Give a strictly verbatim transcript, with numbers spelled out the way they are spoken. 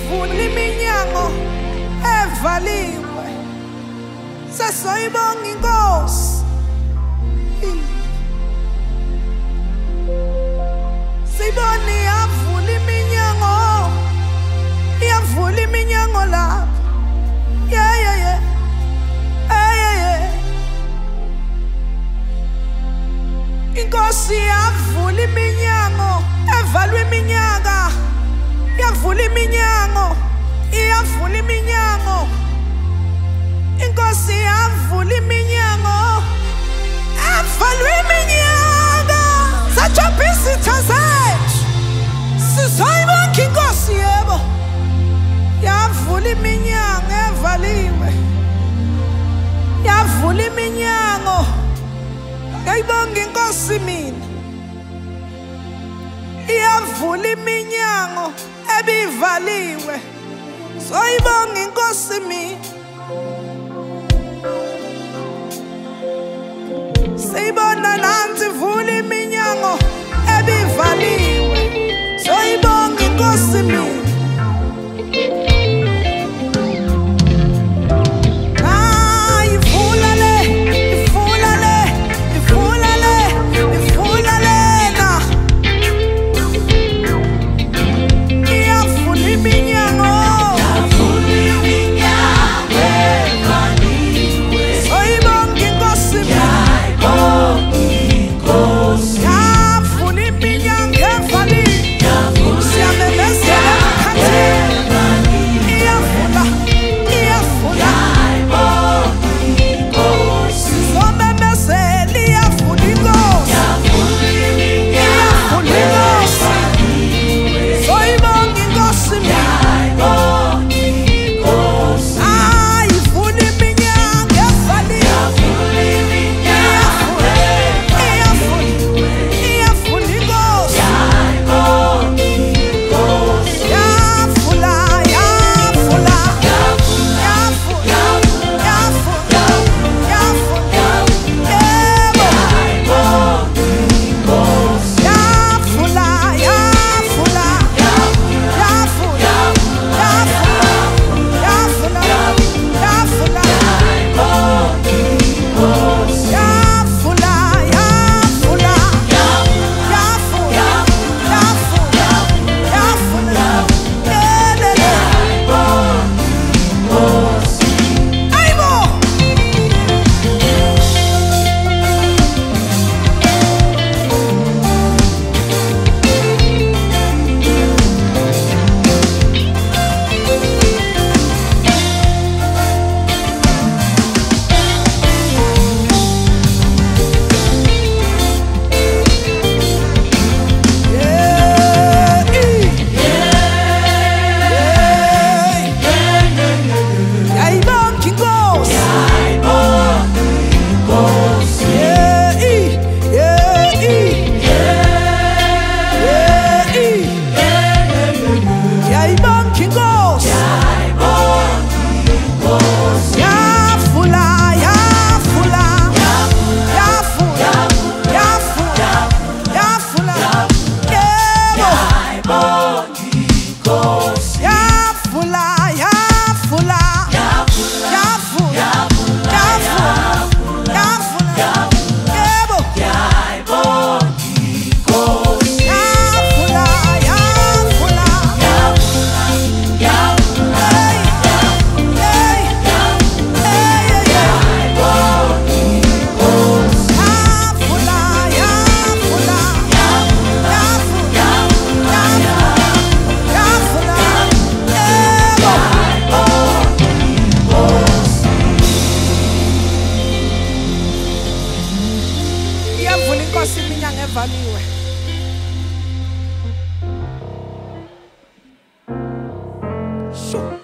iyavula iminyango evaliwe. Sesoyibonga inkosi. Sibona iyavula iminyango, iyavula iminyango lapha. Yeah, yeah, yeah. Hey, yeah, yeah. Inkosi iyavula iminyango evalwe iminyaka. Iyavula iminyango, iyavula iminyango. Inkosi iyavula iminyango evalwe iminyaka. Sajobha izitha zethu, sizoyibonga inkosi yebo. Yavula iminyango evaliwe, yavula iminyango. Ngiyayibonga inkosi mina. Iyavula iminyango ebivaliwe. Soyibonga inkosi mina. Siyibona nansi ivula iminyango ebivaliwe. Soyibonga inkosi mina. Evaliwe. Shoo.